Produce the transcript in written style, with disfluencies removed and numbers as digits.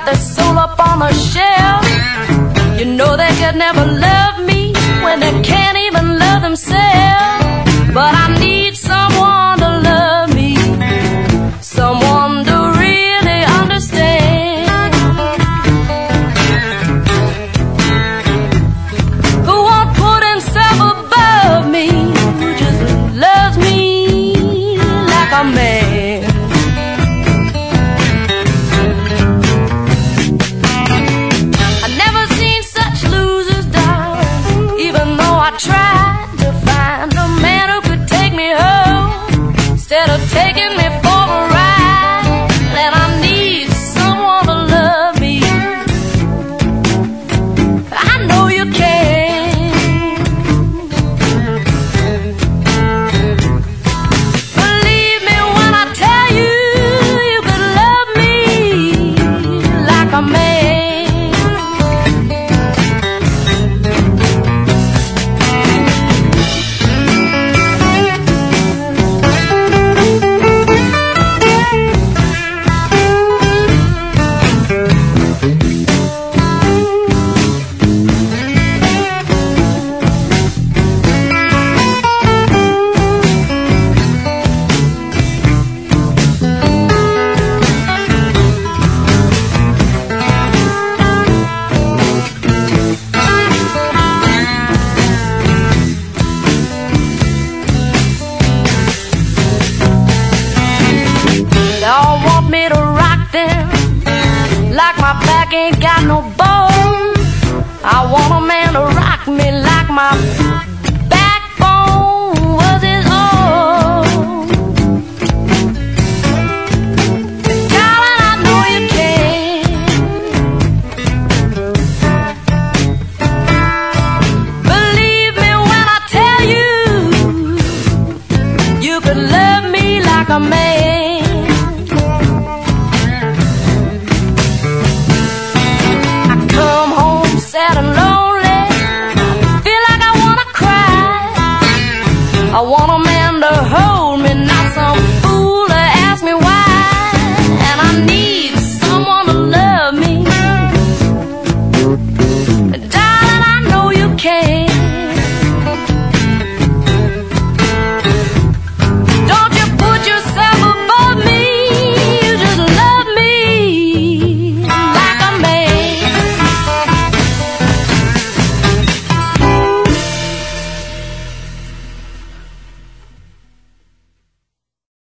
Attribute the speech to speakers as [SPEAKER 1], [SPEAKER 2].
[SPEAKER 1] their soul up on the shelf. You know they could never love me when they can't even love themselves. But I need someone to love me, someone to really understand, who won't put himself above me, who just loves me like a man. I've never seen such losers, darling, even though I tried to find a man who could take me home instead of taking me for a ride. And I need someone to love me. I know you can. Believe me when I tell you, you could love me like a man. They all want me to rock them like my back ain't got no bone. I want a man to rock me like my